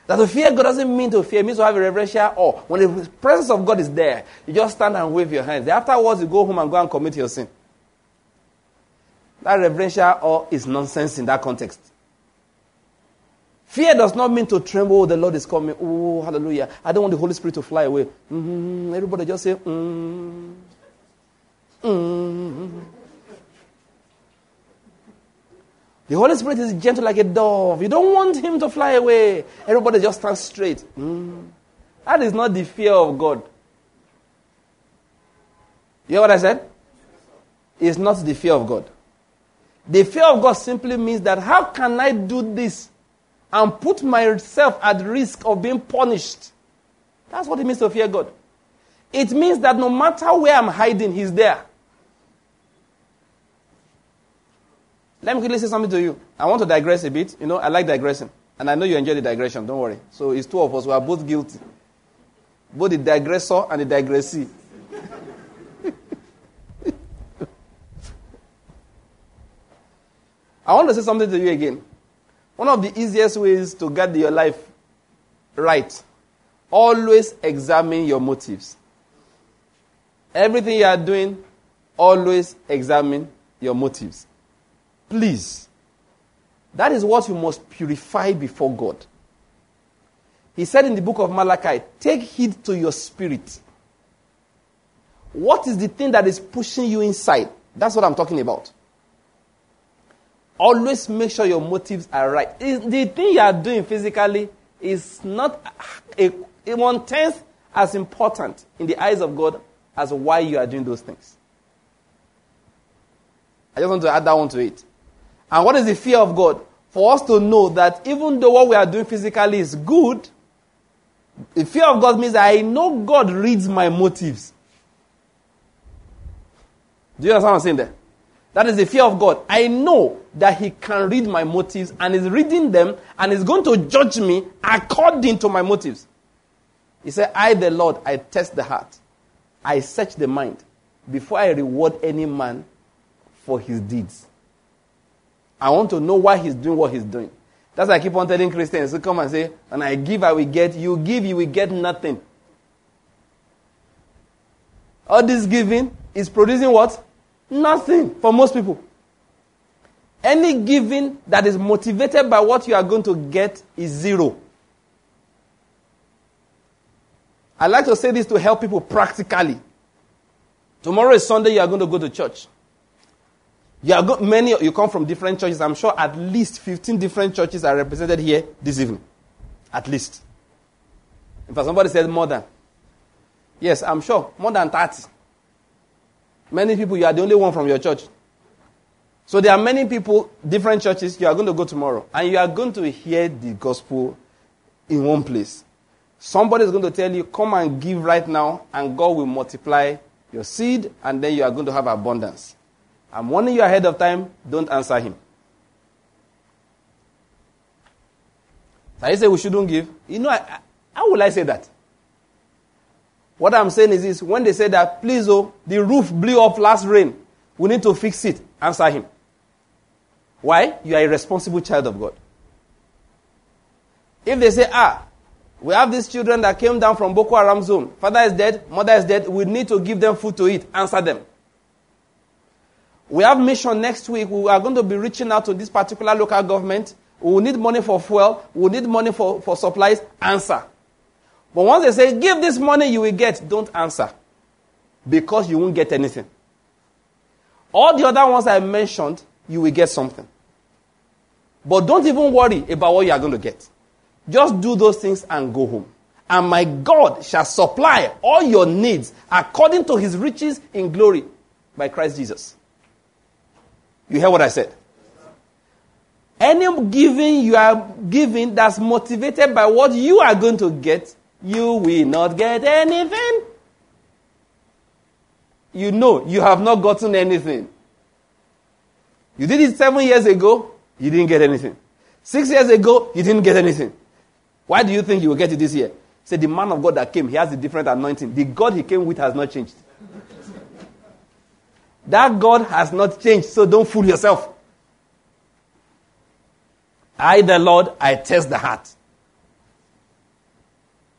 That to fear God doesn't mean to fear. It means to have a reverential awe. When the presence of God is there, you just stand and wave your hands. Afterwards, you go home and go and commit your sin. That reverential awe is nonsense in that context. Fear does not mean to tremble. Oh, the Lord is coming. Oh, hallelujah. I don't want the Holy Spirit to fly away. Everybody just say, The Holy Spirit is gentle like a dove. You don't want him to fly away. Everybody just stand straight. That is not the fear of God. You hear what I said? It's not the fear of God. The fear of God simply means that how can I do this and put myself at risk of being punished? That's what it means to fear God. It means that no matter where I'm hiding, he's there. Let me quickly say something to you. I want to digress a bit. You know, I like digressing. And I know you enjoy the digression. Don't worry. So it's two of us. We are both guilty. Both the digressor and the digressee. I want to say something to you again. One of the easiest ways to get your life right, always examine your motives. Everything you are doing, always examine your motives. Please. That is what you must purify before God. He said in the book of Malachi, take heed to your spirit. What is the thing that is pushing you inside? That's what I'm talking about. Always make sure your motives are right. The thing you are doing physically is not a 1/10 as important in the eyes of God as why you are doing those things. I just want to add that one to it. And what is the fear of God? For us to know that even though what we are doing physically is good, the fear of God means that I know God reads my motives. Do you understand what I'm saying there? That is the fear of God. I know that he can read my motives and is reading them and is going to judge me according to my motives. He said, I, the Lord, I test the heart. I search the mind before I reward any man for his deeds. I want to know why he's doing what he's doing. That's why I keep on telling Christians to come and say, when I give, I will get. You give, you will get nothing. All this giving is producing what? Nothing for most people. Any giving that is motivated by what you are going to get is zero. I like to say this to help people practically. Tomorrow is Sunday, you are going to go to church. You come from different churches. I'm sure at least 15 different churches are represented here this evening. At least. In fact, somebody said more than. Yes, I'm sure. More than 30. Many people, you are the only one from your church. So there are many people, different churches, you are going to go tomorrow. And you are going to hear the gospel in one place. Somebody is going to tell you, come and give right now, and God will multiply your seed, and then you are going to have abundance. I'm warning you ahead of time, don't answer him. So I say we shouldn't give. You know, how will I say that? What I'm saying is this, when they say that, please, the roof blew up last rain, we need to fix it, answer him. Why? You are a responsible child of God. If they say, we have these children that came down from Boko Haram zone, father is dead, mother is dead, we need to give them food to eat, answer them. We have mission next week, we are going to be reaching out to this particular local government, we will need money for fuel, we will need money for supplies, answer. But once they say, give this money you will get, don't answer. Because you won't get anything. All the other ones I mentioned, you will get something. But don't even worry about what you are going to get. Just do those things and go home. And my God shall supply all your needs according to his riches in glory by Christ Jesus. You hear what I said? Any giving you are giving that's motivated by what you are going to get, you will not get anything. You know you have not gotten anything. You did it 7 years ago, you didn't get anything. 6 years ago, you didn't get anything. Why do you think you will get it this year? Say the man of God that came, he has a different anointing. The God he came with has not changed. That God has not changed, so don't fool yourself. I, the Lord, I test the heart.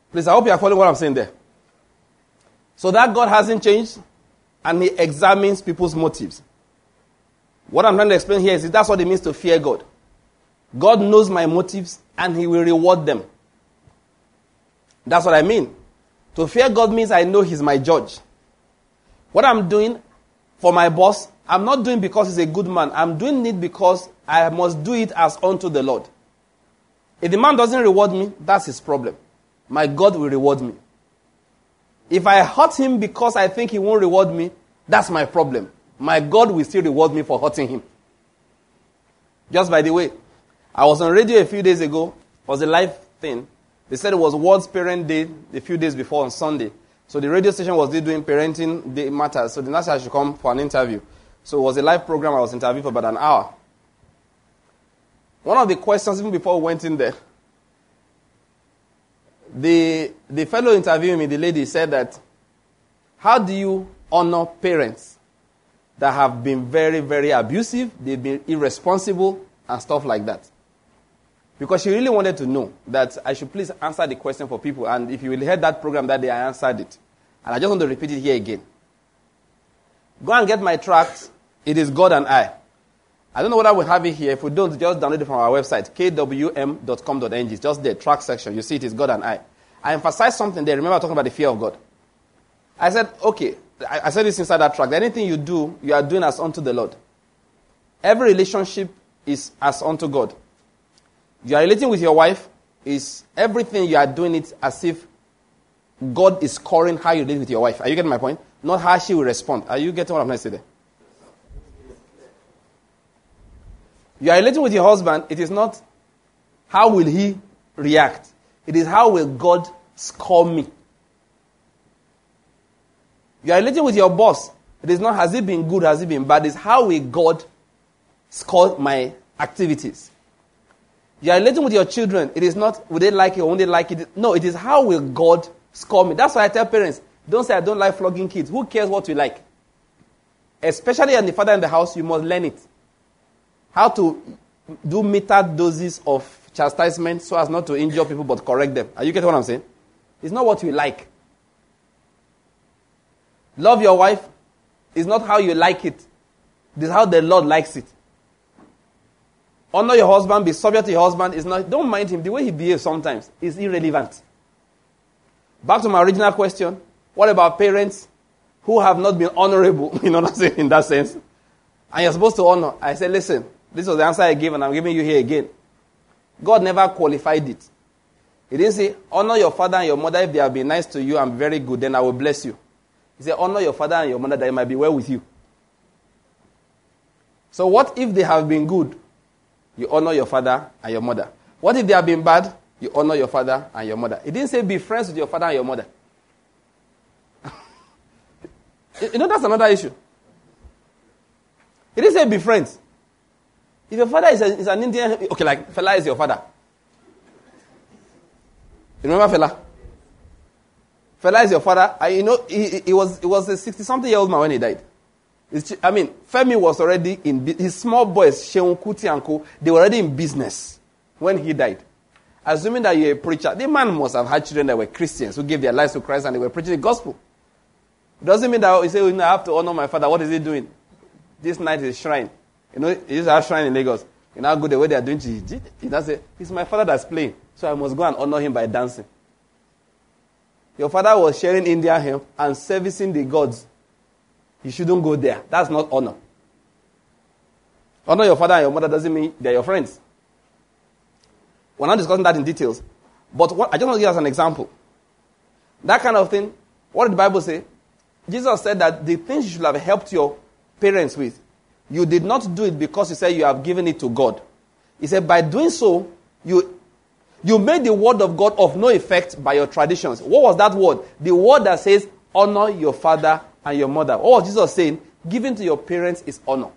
Please, I hope you are following what I'm saying there. So that God hasn't changed, and he examines people's motives. What I'm trying to explain here is that's what it means to fear God. God knows my motives, and he will reward them. That's what I mean. To fear God means I know he's my judge. What I'm doing for my boss, I'm not doing because he's a good man. I'm doing it because I must do it as unto the Lord. If the man doesn't reward me, that's his problem. My God will reward me. If I hurt him because I think he won't reward me, that's my problem. My God will still reward me for hurting him. Just by the way, I was on radio a few days ago. It was a live thing. They said it was World's Parent Day a few days before on Sunday. So the radio station was doing parenting day matters. So the nurse I should come for an interview. So it was a live program. I was interviewed for about an hour. One of the questions, even before we went in there, the fellow interviewing me, the lady, said that, how do you honor parents that have been very, very abusive, they've been irresponsible, and stuff like that? Because she really wanted to know that I should please answer the question for people. And if you will hear that program that day, I answered it. And I just want to repeat it here again. Go and get my tract. It is God and I. I don't know whether we have it here. If we don't, just download it from our website, kwm.com.ng. It's just the track section. You see it is God and I. I emphasized something there. Remember talking about the fear of God. I said, okay, I said this inside that tract. Anything you do, you are doing as unto the Lord. Every relationship is as unto God. You are relating with your wife, is everything you are doing it as if God is scoring how you relate with your wife. Are you getting my point? Not how she will respond. Are you getting what I'm trying to say there? You are relating with your husband, it is not how will he react. It is how will God score me. You are relating with your boss, it is not has it been good, has it been bad. It is how will God score my activities. You are relating with your children. It is not, will they like it or won't they like it? No, it is how will God score me. That's why I tell parents, don't say I don't like flogging kids. Who cares what you like? Especially as the father in the house, you must learn it. How to do metered doses of chastisement so as not to injure people but correct them. Are you getting what I'm saying? It's not what you like. Love your wife is not how you like it. It is how the Lord likes it. Honor your husband, be subject to your husband. Is not. Don't mind him. The way he behaves sometimes is irrelevant. Back to my original question. What about parents who have not been honorable, you know what I'm saying, in that sense? And you're supposed to honor. I said, listen, this was the answer I gave and I'm giving you here again. God never qualified it. He didn't say, honor your father and your mother if they have been nice to you and very good, then I will bless you. He said, honor your father and your mother that it might be well with you. So what if they have been good? You honor your father and your mother. What if they have been bad? You honor your father and your mother. It didn't say be friends with your father and your mother. You know, that's another issue. It didn't say be friends. If your father is an Indian, okay, like Fela is your father. You remember Fela? Fela is your father. You know, he was a 60-something-year-old man when he died. I mean, Femi was already in, his small boys, Sheun Kuti and Co., they were already in business when he died. Assuming that you're a preacher, the man must have had children that were Christians who gave their lives to Christ and they were preaching the gospel. It doesn't mean that you say, I have to honor my father. What is he doing? This night is shrine. You know, he used to have shrine in Lagos. You know how good the way they are doing it. He does say, it's my father that's playing, so I must go and honor him by dancing. Your father was sharing Indian hemp and servicing the gods. You shouldn't go there. That's not honor. Honor your father and your mother doesn't mean they're your friends. We're not discussing that in details. But I just want to give us an example. That kind of thing, what did the Bible say? Jesus said that the things you should have helped your parents with, you did not do it because you said you have given it to God. He said by doing so, you made the word of God of no effect by your traditions. What was that word? The word that says, honor your father and your mother. What was Jesus saying? Giving to your parents is honor.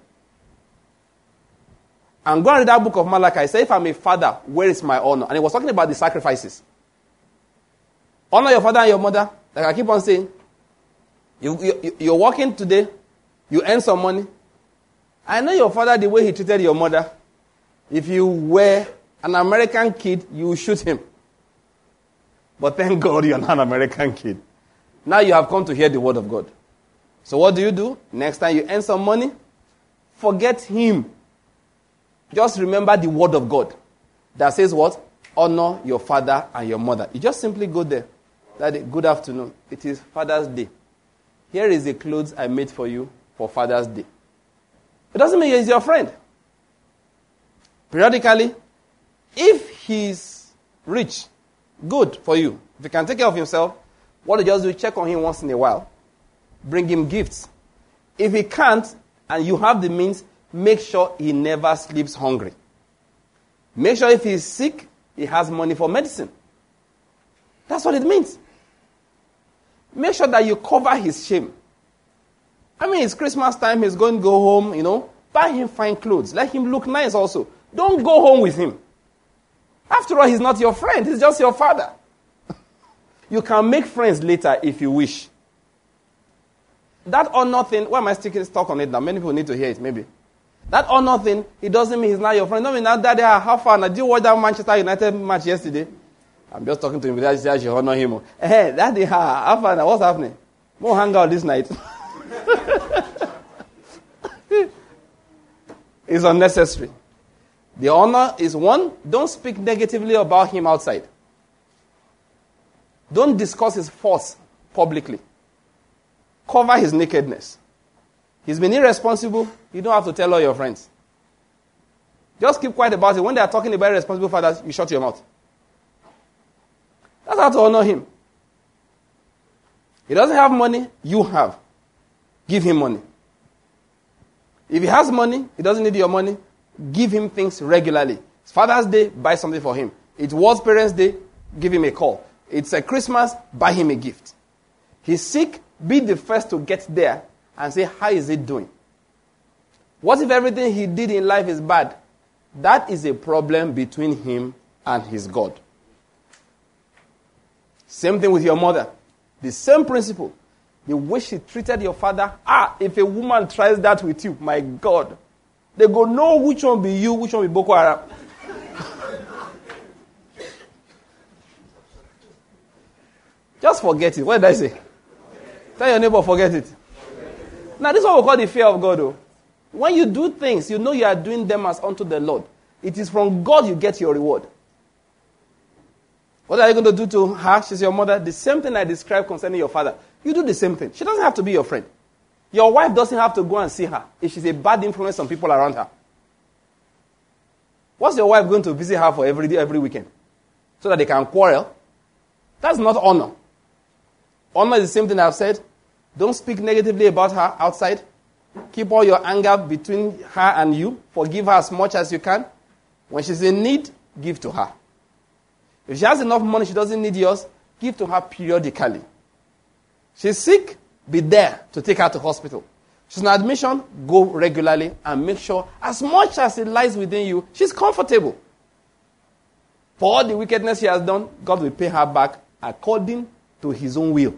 And go and read that book of Malachi. Say, if I'm a father, where is my honor? And he was talking about the sacrifices. Honor your father and your mother. Like I keep on saying, you're working today, you earn some money. I know your father the way he treated your mother. If you were an American kid, you would shoot him. But thank God you're not an American kid. Now you have come to hear the word of God. So what do? Next time you earn some money, forget him. Just remember the word of God that says what? Honor your father and your mother. You just simply go there. Daddy, good afternoon. It is Father's Day. Here is the clothes I made for you for Father's Day. It doesn't mean he's your friend. Periodically, if he's rich, good for you. If he can take care of himself, what you just do, check on him once in a while. Bring him gifts. If he can't, and you have the means, make sure he never sleeps hungry. Make sure if he's sick, he has money for medicine. That's what it means. Make sure that you cover his shame. I mean, it's Christmas time, he's going to go home, buy him fine clothes. Let him look nice also. Don't go home with him. After all, he's not your friend, he's just your father. You can make friends later if you wish. That honor thing, why am I sticking stuck on it now? Many people need to hear it, maybe. That honor thing, it doesn't mean he's not your friend. No, mean that Daddy, how far? Now, did you watch that Manchester United match yesterday? I'm just talking to him, because I should honor him. Hey, Daddy, how far? What's happening? We'll hang out this night. It's unnecessary. The honor is one, don't speak negatively about him outside. Don't discuss his faults publicly. Cover his nakedness. He's been irresponsible. You don't have to tell all your friends. Just keep quiet about it. When they are talking about irresponsible fathers, you shut your mouth. That's how to honor him. He doesn't have money, you have. Give him money. If he has money, he doesn't need your money, give him things regularly. It's Father's Day, buy something for him. It was Parents' Day, give him a call. It's a Christmas, buy him a gift. He's sick, be the first to get there and say, how is it doing? What if everything he did in life is bad? That is a problem between him and his God. Same thing with your mother. The same principle. The way she treated your father. If a woman tries that with you, my God, they go know which one be you, which one be Boko Haram. Just forget it. What did I say? Tell your neighbor, forget it. Now, this is what we call the fear of God, though. When you do things, you know you are doing them as unto the Lord. It is from God you get your reward. What are you going to do to her? She's your mother. The same thing I described concerning your father. You do the same thing. She doesn't have to be your friend. Your wife doesn't have to go and see her if she's a bad influence on people around her. What's your wife going to visit her for every day, every weekend? So that they can quarrel? That's not honor. Honor is the same thing I've said. Don't speak negatively about her outside. Keep all your anger between her and you. Forgive her as much as you can. When she's in need, give to her. If she has enough money, she doesn't need yours, give to her periodically. She's sick, be there to take her to hospital. She's on admission, go regularly and make sure as much as it lies within you, she's comfortable. For all the wickedness she has done, God will pay her back according to his own will.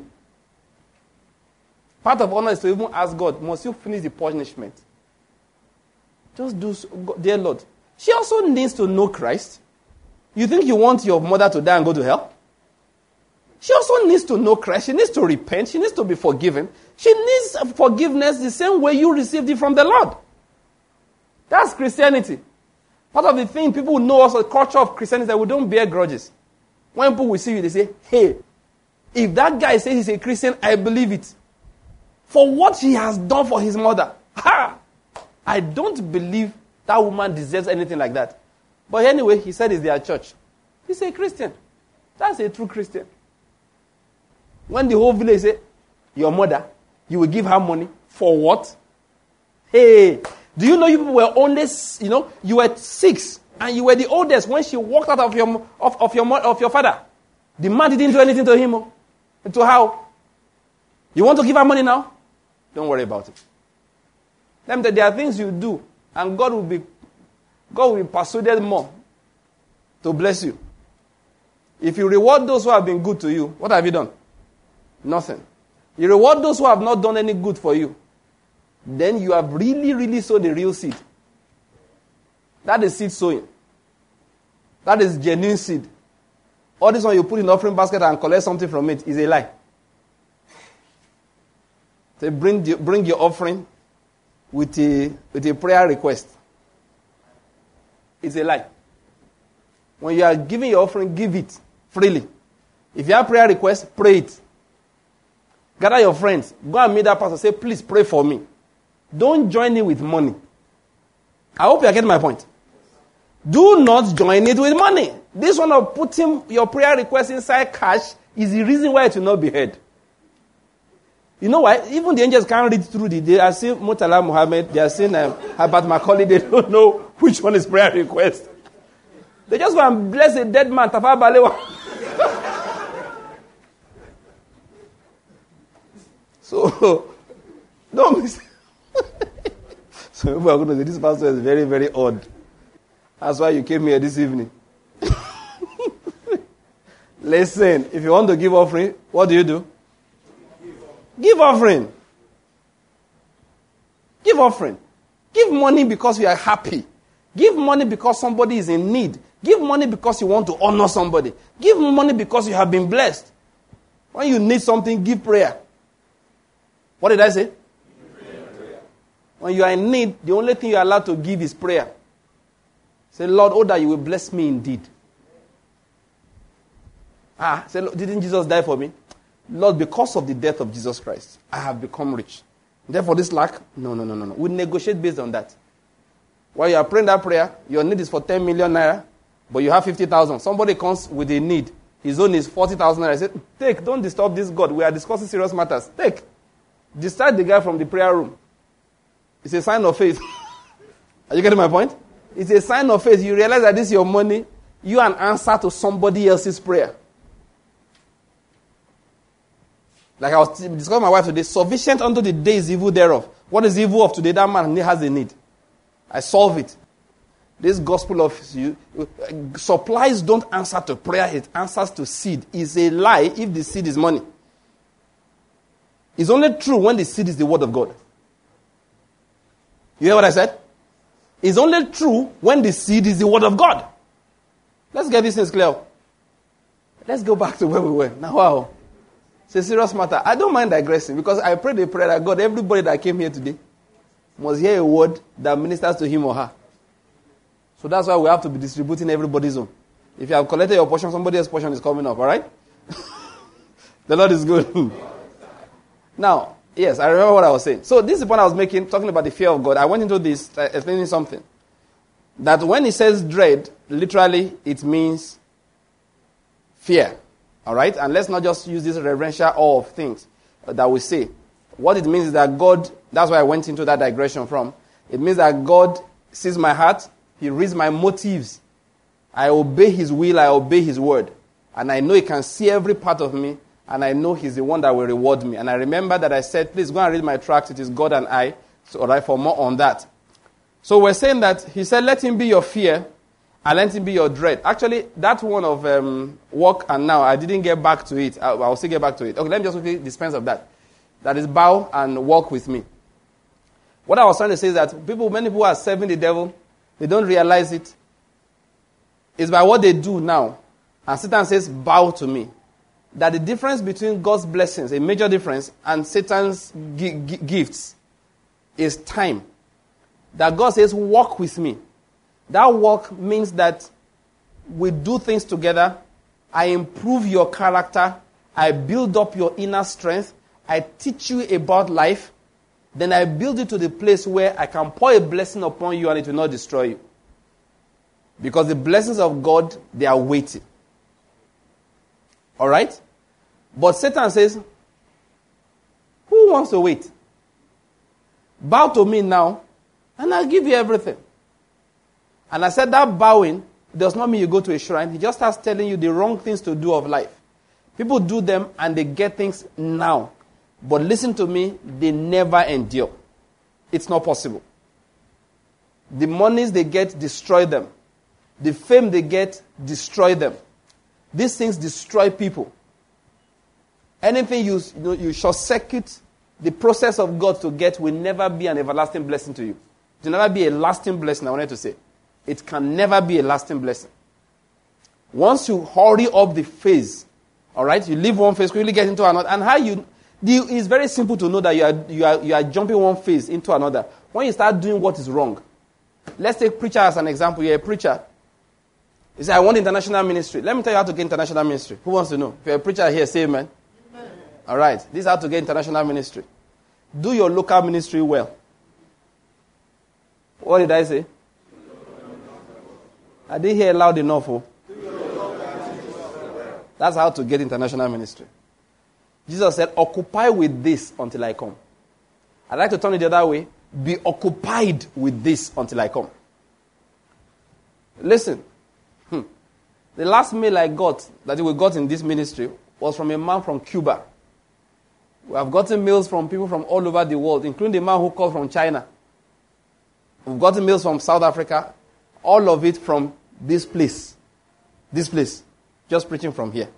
Part of honor is to even ask God, must you finish the punishment? Just do so, dear Lord. She also needs to know Christ. You think you want your mother to die and go to hell? She also needs to know Christ. She needs to repent. She needs to be forgiven. She needs forgiveness the same way you received it from the Lord. That's Christianity. Part of the thing people know us, the culture of Christianity, is that we don't bear grudges. When people will see you, they say, hey, if that guy says he's a Christian, I believe it. For what he has done for his mother. I don't believe that woman deserves anything like that. But anyway, he said it's their church. He's a Christian. That's a true Christian. When the whole village say, your mother, you will give her money for what? Hey, do you know you people were only, you were 6 and you were the oldest when she walked out of your father. The man didn't do anything to him. To how? You want to give her money now? Don't worry about it. There are things you do and God will be persuaded more to bless you. If you reward those who have been good to you, what have you done? Nothing. You reward those who have not done any good for you, then you have really, really sowed the real seed. That is seed sowing. That is genuine seed. All this one you put in the offering basket and collect something from it is a lie. So bring your offering with a prayer request. It's a lie. When you are giving your offering, give it freely. If you have prayer requests, pray it. Gather your friends. Go and meet that pastor. Say, please pray for me. Don't join in with money. I hope you are getting my point. Do not join it with money. This one of putting your prayer request inside cash is the reason why it will not be heard. You know why? Even the angels can't read through They are seeing Murtala Muhammad. They are seeing Herbert Macaulay. They don't know which one is prayer request. They just want to bless a dead man. Tafa Balewa. So, don't miss. So people are going to say, this pastor is very, very odd. That's why you came here this evening. Listen, if you want to give offering, what do? Give offering. Give offering. Give money because you are happy. Give money because somebody is in need. Give money because you want to honor somebody. Give money because you have been blessed. When you need something, give prayer. What did I say? Prayer. When you are in need, the only thing you are allowed to give is prayer. Say, Lord, oh, that you will bless me indeed. Say, didn't Jesus die for me? Lord, because of the death of Jesus Christ, I have become rich. Therefore, this lack, no. We negotiate based on that. While you are praying that prayer, your need is for 10 million naira, but you have 50,000. Somebody comes with a need. His own is 40,000 naira. I said, take, don't disturb this God. We are discussing serious matters. Take. Discharge the guy from the prayer room. It's a sign of faith. Are you getting my point? It's a sign of faith. You realize that this is your money. You are an answer to somebody else's prayer. Like I was discussing with my wife today, sufficient unto the day is evil thereof. What is evil of today? That man has a need. I solve it. This gospel of supplies don't answer to prayer, it answers to seed. It's a lie if the seed is money. It's only true when the seed is the word of God. You hear what I said? It's only true when the seed is the word of God. Let's get these things clear. Let's go back to where we were. Now, wow. It's a serious matter. I don't mind digressing because I prayed a prayer that God, everybody that came here today must hear a word that ministers to him or her. So that's why we have to be distributing everybody's own. If you have collected your portion, somebody else's portion is coming up, all right? The Lord is good. Now, yes, I remember what I was saying. So this is the point I was making, talking about the fear of God. I went into this, explaining something. That when it says dread, literally it means fear. All right? And let's not just use this reverential awe of things that we say. What it means is that God, that's why I went into that digression from. It means that God sees my heart. He reads my motives. I obey his will. I obey his word. And I know he can see every part of me. And I know he's the one that will reward me. And I remember that I said, please go and read my tract. It is God and I. So, all right, for more on that. So we're saying that he said, let him be your fear and let him be your dread. Actually, that one of walk and now, I didn't get back to it. I'll still get back to it. Okay, let me just quickly dispense of that. That is bow and walk with me. What I was trying to say is that many people are serving the devil. They don't realize it. It's by what they do now. And Satan says, bow to me. That the difference between God's blessings, a major difference, and Satan's gifts is time. That God says, walk with me. That walk means that we do things together. I improve your character. I build up your inner strength. I teach you about life. Then I build you to the place where I can pour a blessing upon you and it will not destroy you. Because the blessings of God, they are weighty. All right? But Satan says, who wants to wait? Bow to me now, and I'll give you everything. And I said that bowing does not mean you go to a shrine. He just starts telling you the wrong things to do of life. People do them and they get things now. But listen to me, they never endure. It's not possible. The monies they get, destroy them. The fame they get, destroy them. These things destroy people. Anything you short circuit the process of God to get will never be an everlasting blessing to you. It will never be a lasting blessing, I wanted to say. It can never be a lasting blessing. Once you hurry up the phase, all right, you leave one phase, quickly get into another. And it's very simple to know that you are jumping one phase into another. When you start doing what is wrong. Let's take preacher as an example. You're a preacher. You say, I want international ministry. Let me tell you how to get international ministry. Who wants to know? If you're a preacher here, say amen. Amen. All right. This is how to get international ministry. Do your local ministry well. What did I say? I didn't hear loud enough. Oh. That's how to get international ministry. Jesus said, occupy with this until I come. I'd like to turn it the other way. Be occupied with this until I come. Listen. The last mail I got, that we got in this ministry, was from a man from Cuba. We have gotten mails from people from all over the world, including the man who called from China. We've gotten mails from South Africa. All of it from this place. This place. Just preaching from here.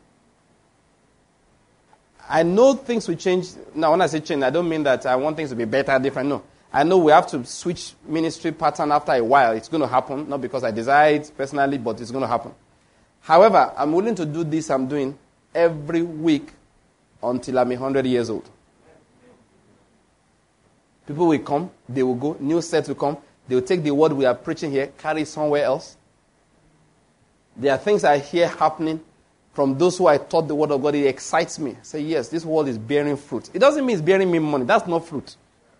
I know things will change. Now, when I say change, I don't mean that I want things to be better, different. No. I know we have to switch ministry pattern after a while. It's going to happen. Not because I desire it personally, but it's going to happen. However, I'm willing to do this I'm doing every week until I'm 100 years old. People will come, they will go, new sets will come, they will take the word we are preaching here, carry it somewhere else. There are things I hear happening from those who I taught the word of God. It excites me. I say, yes, this word is bearing fruit. It doesn't mean it's bearing me money. That's not fruit.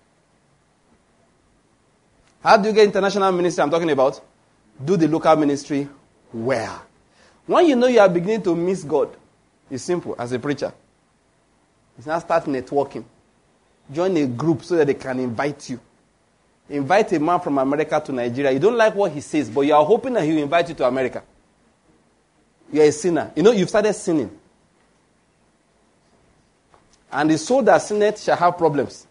How do you get international ministry I'm talking about? Do the local ministry well. When you know you are beginning to miss God, it's simple as a preacher. It's now start networking. Join a group so that they can invite you. Invite a man from America to Nigeria. You don't like what he says, but you are hoping that he will invite you to America. You are a sinner. You know, you've started sinning. And the soul that sinneth shall have problems.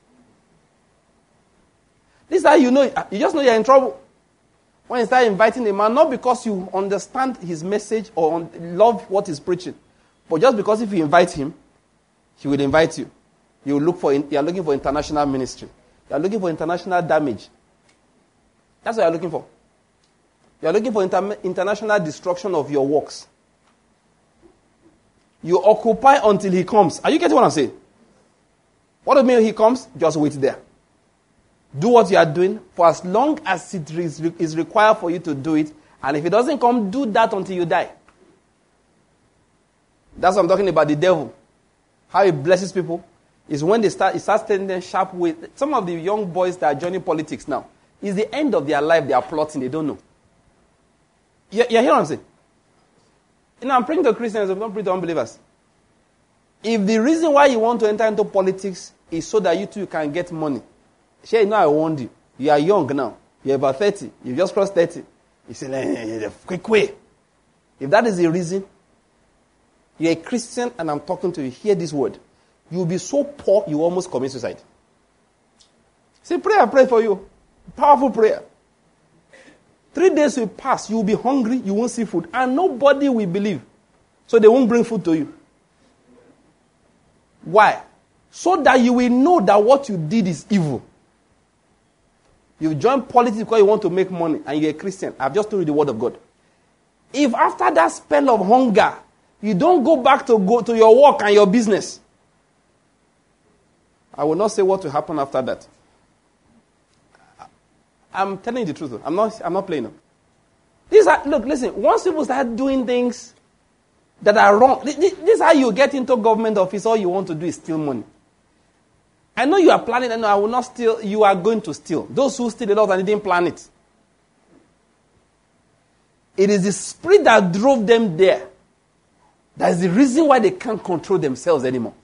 This is how you know. You just know you're in trouble. When you start inviting a man, not because you understand his message or love what he's preaching, but just because if you invite him, he will invite you. You are looking for international ministry. You are looking for international damage. That's what you are looking for. You are looking for international destruction of your works. You occupy until he comes. Are you getting what I'm saying? What do you mean he comes? Just wait there. Do what you are doing for as long as it is required for you to do it. And if it doesn't come, do that until you die. That's what I'm talking about, the devil. How he blesses people is when he starts telling them sharp ways. Some of the young boys that are joining politics now, it's the end of their life. They are plotting. They don't know. You hear what I'm saying? You know, I'm praying to Christians. I'm not praying to unbelievers. If the reason why you want to enter into politics is so that you too can get money, you know I warned you. You are young now. You're about 30. You just crossed 30. You say, quick way. If that is the reason, you're a Christian and I'm talking to you, hear this word. You'll be so poor, you almost commit suicide. Say, prayer, pray for you. Powerful prayer. 3 days will pass, you'll be hungry, you won't see food, and nobody will believe. So they won't bring food to you. Why? So that you will know that what you did is evil. You join politics because you want to make money, and you're a Christian. I've just told you the word of God. If after that spell of hunger, you don't go back to your work and your business, I will not say what will happen after that. I'm telling you the truth. I'm not playing them. Look, listen. Once people start doing things that are wrong, this is how you get into government office. All you want to do is steal money. I know you are planning, and I will not steal. You are going to steal. Those who steal a lot and didn't plan it. It is the spirit that drove them there. That is the reason why they can't control themselves anymore.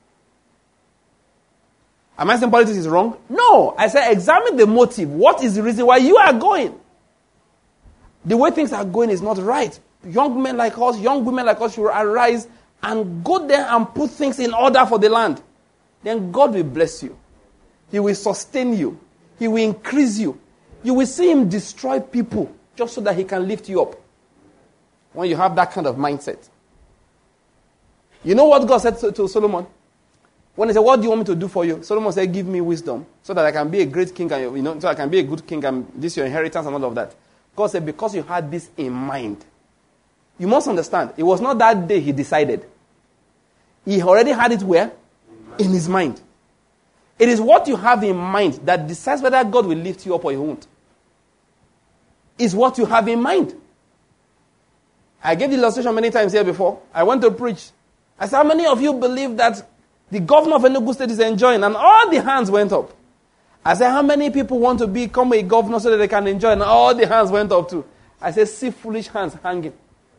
Am I saying politics is wrong? No. I say examine the motive. What is the reason why you are going? The way things are going is not right. Young men like us, young women like us should arise and go there and put things in order for the land. Then God will bless you. He will sustain you. He will increase you. You will see him destroy people just so that he can lift you up. When you have that kind of mindset. You know what God said to Solomon? When he said, what do you want me to do for you? Solomon said, give me wisdom so that I can be a great king, and so I can be a good king and this is your inheritance and all of that. God said, because you had this in mind, You must understand, it was not that day he decided. He already had it where? In his mind. It is what you have in mind that decides whether God will lift you up or he won't. It's what you have in mind. I gave the illustration many times here before. I went to preach. I said, how many of you believe that the governor of Enugu State is enjoying? And all the hands went up. I said, how many people want to become a governor so that they can enjoy? And all the hands went up too. I said, see foolish hands hanging.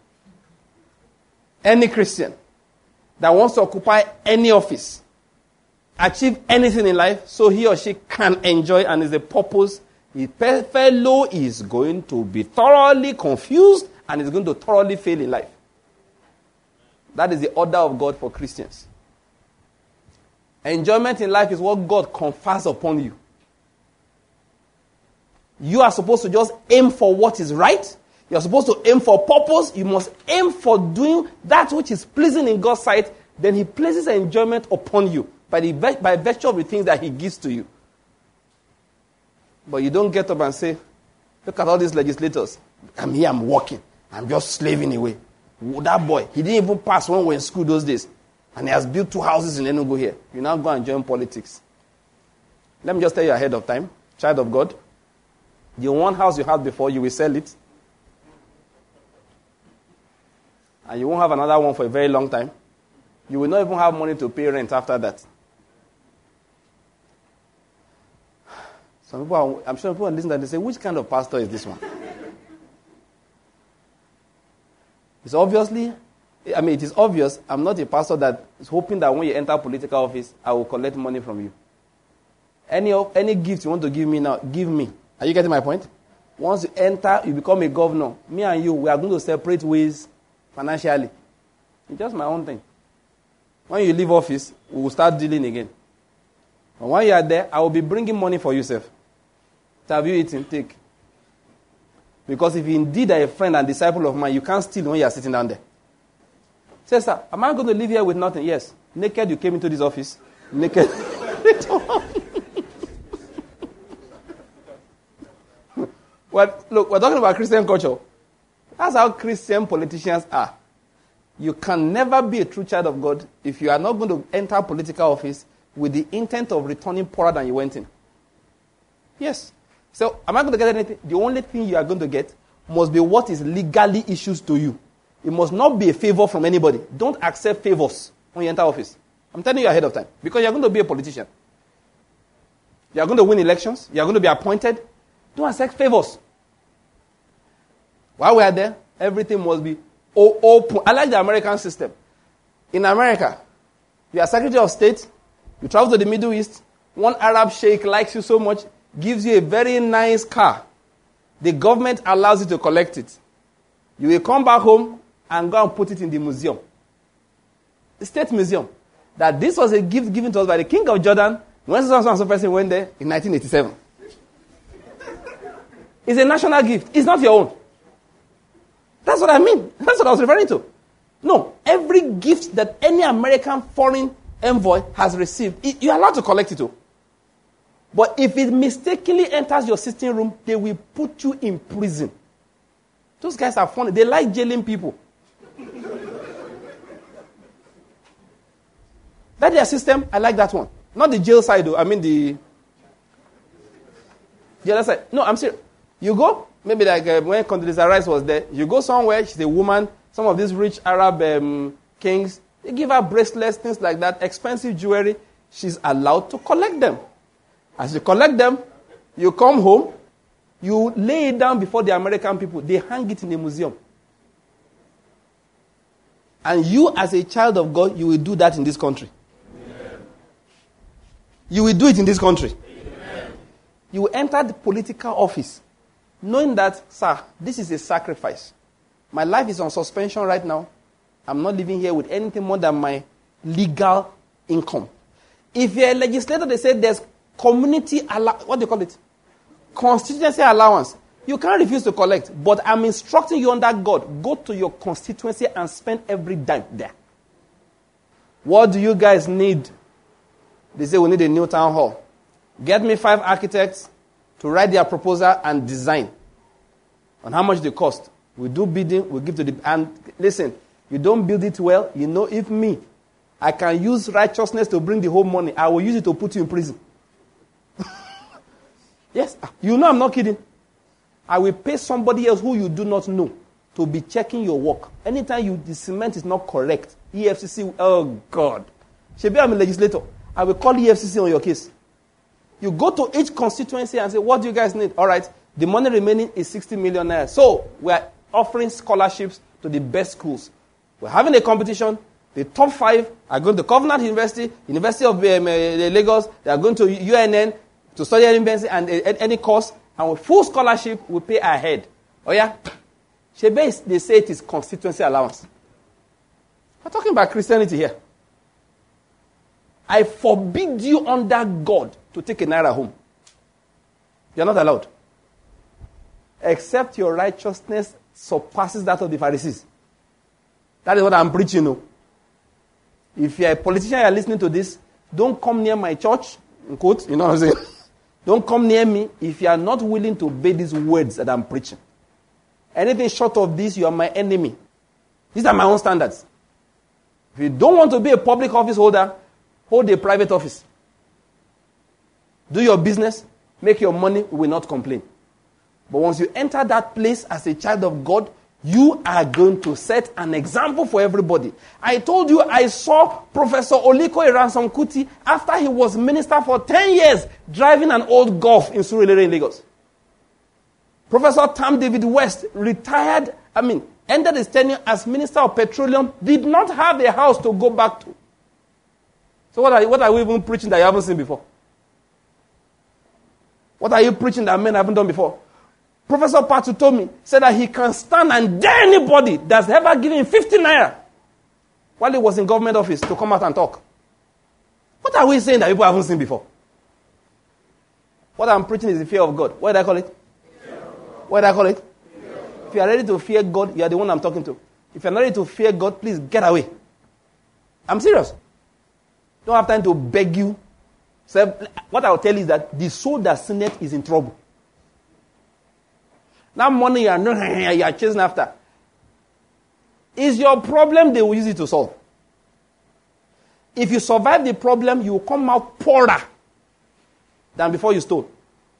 Any Christian that wants to occupy any office, achieve anything in life, so he or she can enjoy and is a purpose, the fellow is going to be thoroughly confused and is going to thoroughly fail in life. That is the order of God for Christians. Enjoyment in life is what God confers upon you. You are supposed to just aim for what is right. You are supposed to aim for purpose. You must aim for doing that which is pleasing in God's sight. Then he places enjoyment upon you by virtue of the things that he gives to you. But you don't get up and say, look at all these legislators. I'm here, I'm working. I'm just slaving away. That boy, he didn't even pass when we were in school those days. And he has built 2 houses in Enugu here. You now go and join politics. Let me just tell you ahead of time, child of God, the one house you had before, you will sell it. And you won't have another one for a very long time. You will not even have money to pay rent after that. I'm sure people listen and they say, which kind of pastor is this one? It is obvious I'm not a pastor that is hoping that when you enter political office, I will collect money from you. Any gift you want to give me now, give me. Are you getting my point? Once you enter, you become a governor. Me and you, we are going to separate ways financially. It's just my own thing. When you leave office, we will start dealing again. And while you are there, I will be bringing money for you, sir. Have you eaten? Take. Because if you indeed are a friend and disciple of mine, you can't steal when you are sitting down there. Say, sir, am I going to live here with nothing? Yes. Naked, you came into this office. Naked. Well, look, we're talking about Christian culture. That's how Christian politicians are. You can never be a true child of God if you are not going to enter political office with the intent of returning poorer than you went in. Yes. So, am I going to get anything? The only thing you are going to get must be what is legally issued to you. It must not be a favor from anybody. Don't accept favors when you enter office. I'm telling you ahead of time. Because you're going to be a politician. You're going to win elections. You're going to be appointed. Don't accept favors. While we are there, everything must be open. I like the American system. In America, you are Secretary of State. You travel to the Middle East. One Arab sheikh likes you so much, gives you a very nice car. The government allows you to collect it. You will come back home and go and put it in the museum. The state museum. That this was a gift given to us by the king of Jordan when some person went there in 1987. It's a national gift. It's not your own. That's what I mean. That's what I was referring to. No, every gift that any American foreign envoy has received, you're allowed to collect it too. But if it mistakenly enters your sitting room, they will put you in prison. Those guys are funny. They like jailing people. That's their system. I like that one. Not the jail side, though. I mean the other side. No, I'm serious. You go, maybe like when Condoleezza Rice was there, you go somewhere, she's a woman, some of these rich Arab kings, they give her bracelets, things like that, expensive jewelry. She's allowed to collect them. As you collect them, you come home, you lay it down before the American people. They hang it in a museum. And you, as a child of God, you will do that in this country. Amen. You will do it in this country. Amen. You will enter the political office knowing that, sir, this is a sacrifice. My life is on suspension right now. I'm not living here with anything more than my legal income. If you're a legislator, they say there's community, what do you call it? Constituency allowance. You can't refuse to collect. But I'm instructing you under God. Go to your constituency and spend every dime there. What do you guys need? They say we need a new town hall. Get me 5 architects to write their proposal and design on how much they cost. We do bidding, we give to the... And listen, you don't build it well, you know, if me, I can use righteousness to bring the whole money, I will use it to put you in prison. Yes, you know I'm not kidding. I will pay somebody else who you do not know to be checking your work. Anytime the cement is not correct, EFCC, oh God. Shebi, I'm a legislator. I will call EFCC on your case. You go to each constituency and say, what do you guys need? All right, the money remaining is 60 million naira. So we are offering scholarships to the best schools. We're having a competition. The top 5 are going to Covenant University, University of Lagos. They are going to UNN to study any course. And with full scholarship, we pay ahead. Oh yeah? Shebe, they say it is constituency allowance. We're talking about Christianity here. I forbid you under God to take a naira home. You're not allowed. Except your righteousness surpasses that of the Pharisees. That is what I'm preaching now. If you're a politician, you're listening to this, don't come near my church, in quotes, you know what I'm saying? Don't come near me if you are not willing to obey these words that I'm preaching. Anything short of this, you are my enemy. These are my own standards. If you don't want to be a public office holder, hold a private office. Do your business, make your money, we will not complain. But once you enter that place as a child of God, you are going to set an example for everybody. I told you I saw Professor Oliko Iransom Kuti after he was minister for 10 years driving an old Golf in Surulere in Lagos. Professor Tam David West retired, ended his tenure as Minister of Petroleum, did not have a house to go back to. So what are we even preaching that you haven't seen before? What are you preaching that men haven't done before? Professor Patu told me, said that he can stand and dare anybody that's ever given him 50 naira while he was in government office to come out and talk. What are we saying that people haven't seen before? What I'm preaching is the fear of God. What did I call it? What did I call it? If you are ready to fear God, you are the one I'm talking to. If you're not ready to fear God, please get away. I'm serious. Don't have time to beg you. So what I'll tell you is that the soul that sinneth is in trouble. That money you are chasing after is your problem, they will use it to solve. If you survive the problem, you will come out poorer than before you stole.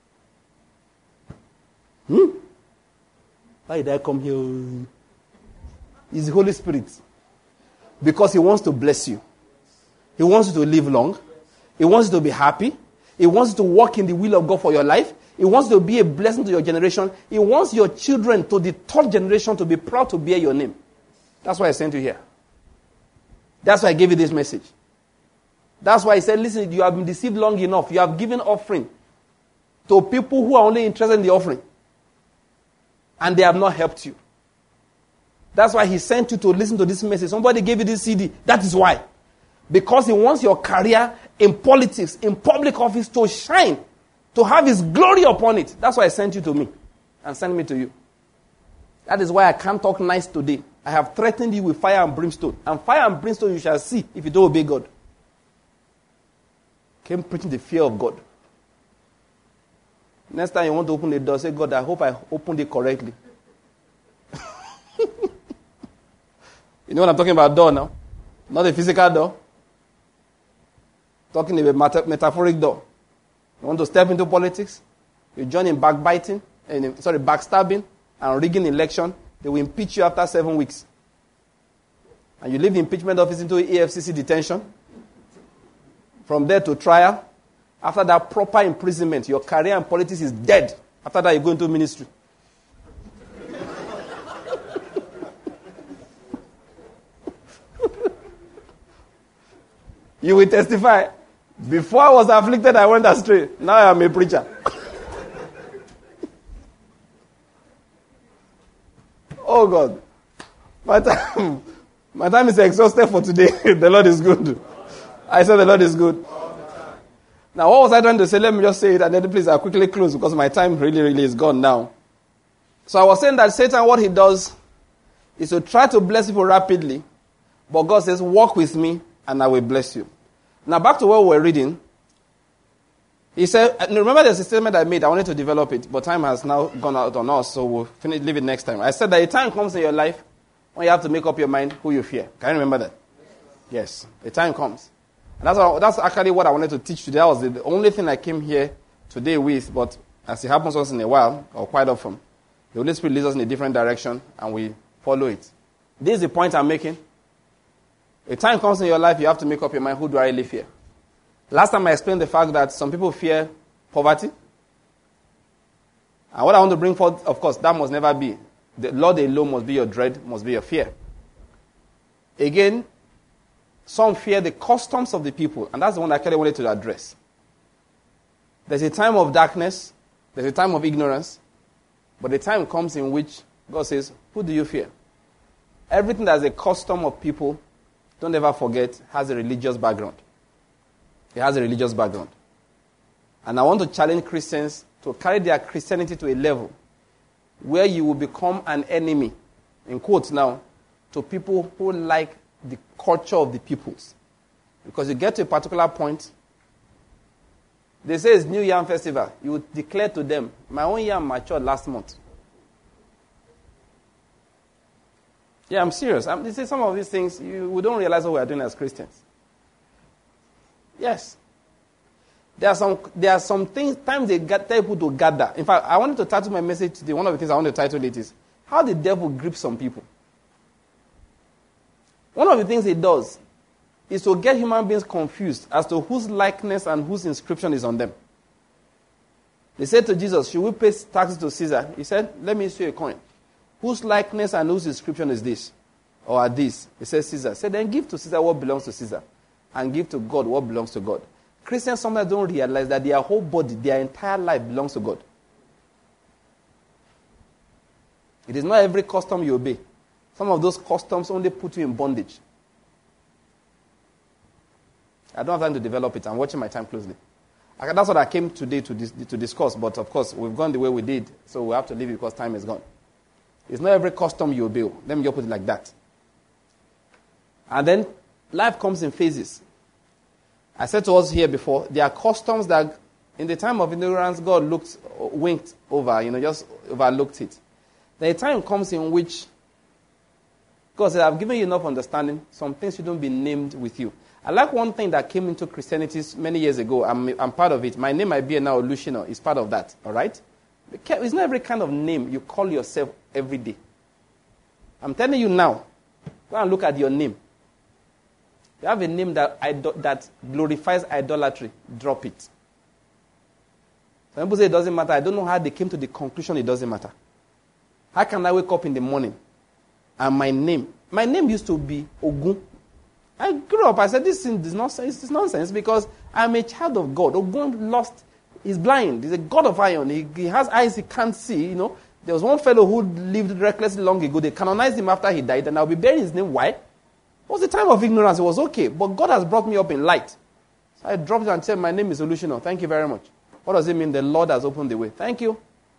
Why did I come here? It's the Holy Spirit. Because He wants to bless you. He wants you to live long. He wants you to be happy. He wants you to walk in the will of God for your life. He wants to be a blessing to your generation. He wants your children to the third generation to be proud to bear your name. That's why I sent you here. That's why I gave you this message. That's why I said, listen, you have been deceived long enough. You have given offering to people who are only interested in the offering. And they have not helped you. That's why He sent you to listen to this message. Somebody gave you this CD. That is why. Because He wants your career in politics, in public office to shine. To have His glory upon it. That's why I sent you to me. And sent me to you. That is why I can't talk nice today. I have threatened you with fire and brimstone. And fire and brimstone you shall see if you don't obey God. Came preaching the fear of God. Next time you want to open the door, say, God, I hope I opened it correctly. You know what I'm talking about, door now? Not a physical door. Talking about metaphoric door. You want to step into politics? You join in backstabbing and rigging election. They will impeach you after 7 weeks. And you leave the impeachment office into EFCC detention. From there to trial. After that proper imprisonment, your career in politics is dead. After that, you go into ministry. You will testify. Before I was afflicted, I went astray. Now I am a preacher. Oh God. My time is exhausted for today. The Lord is good. I said the Lord is good. Now, what was I trying to say? Let me just say it and then please I'll quickly close because my time really is gone now. So I was saying that Satan, what he does is to try to bless people rapidly. But God says, walk with me and I will bless you. Now back to what we're reading. He said, remember there's a statement I made, I wanted to develop it, but time has now gone out on us, so we'll leave it next time. I said that a time comes in your life when you have to make up your mind who you fear. Can you remember that? Yes, a time comes. And that's actually what I wanted to teach today. That was the only thing I came here today with, but as it happens once in a while, or quite often, the Holy Spirit leads us in a different direction, and we follow it. This is the point I'm making. A time comes in your life, you have to make up your mind, who do I really fear? Last time I explained the fact that some people fear poverty. And what I want to bring forth, of course, that must never be. The Lord alone must be your dread, must be your fear. Again, some fear the customs of the people, and that's the one I actually wanted to address. There's a time of darkness, there's a time of ignorance, but the time comes in which God says, who do you fear? Everything that's a custom of people, don't ever forget, has a religious background. It has a religious background. And I want to challenge Christians to carry their Christianity to a level where you will become an enemy, in quotes now, to people who like the culture of the peoples. Because you get to a particular point, they say it's New Yam Festival. You declare to them, my own yam matured last month. Yeah, I'm serious. They say some of these things, we don't realize what we are doing as Christians. Yes. There are some things, times they tell people to gather. In fact, I wanted to title my message today. One of the things I want to title it is, how the devil grips some people. One of the things he does is to get human beings confused as to whose likeness and whose inscription is on them. They said to Jesus, should we pay taxes to Caesar? He said, let me see a coin. Whose likeness and whose inscription is this? Or are these? He said, Caesar. He said, then give to Caesar what belongs to Caesar. And give to God what belongs to God. Christians sometimes don't realize that their whole body, their entire life belongs to God. It is not every custom you obey. Some of those customs only put you in bondage. I don't have time to develop it. I'm watching my time closely. That's what I came today to discuss, but of course, we've gone the way we did, so we have to leave it because time is gone. It's not every custom you obey. Let me just put it like that. And then, life comes in phases. I said to us here before, there are customs that in the time of ignorance, God winked over, just overlooked it. Then a time comes in which God said, I've given you enough understanding, some things shouldn't be named with you. I like one thing that came into Christianity many years ago. I'm part of it. My name might be now Luciano. It's part of that, all right? It's not every kind of name you call yourself every day. I'm telling you now, go and look at your name. You have a name that glorifies idolatry. Drop it. Some people say it doesn't matter. I don't know how they came to the conclusion it doesn't matter. How can I wake up in the morning and my name used to be Ogun. I grew up, I said this is nonsense. It's nonsense because I'm a child of God. Ogun he's blind. He's a god of iron. He has eyes he can't see, There was one fellow who lived recklessly long ago. They canonized him after he died, and I'll be bearing his name. Why? It was the time of ignorance. It was okay. But God has brought me up in light. So I dropped it and said, my name is Olushino. Thank you very much. What does it mean? The Lord has opened the way. Thank you.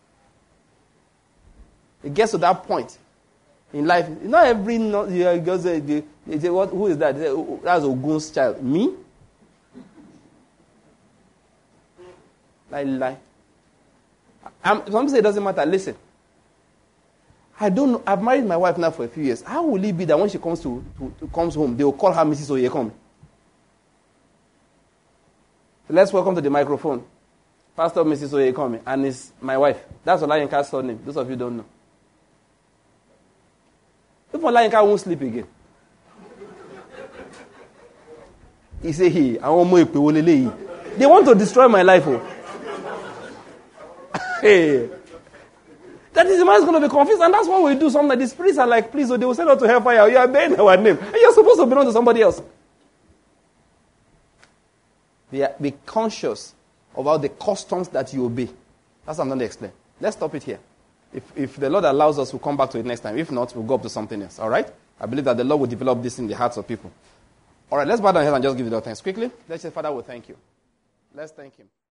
It gets to that point in life. Not every... They say, who is that? They say, that's Ogun's child. Me? Lie. Some say it doesn't matter. Listen. I don't know. I've married my wife now for a few years. How will it be that when she comes comes home, they will call her Mrs. Oyekome? So let's welcome to the microphone Pastor Mrs. Oyekome, and it's my wife. That's Olayinka's surname. Those of you don't know. If Olayinka won't sleep again, he say, they want to destroy my life. Hey. That is the man is going to be confused, and that's what we do. Sometimes the spirits are like, please, so they will send us to hellfire. You are bearing our name, and you're supposed to belong to somebody else. Be conscious about the customs that you obey. That's what I'm going to explain. Let's stop it here. If the Lord allows us, we'll come back to it next time. If not, we'll go up to something else. All right? I believe that the Lord will develop this in the hearts of people. All right, let's bow down here and just give the Lord thanks quickly. Let's say, Father, we thank you. Let's thank him.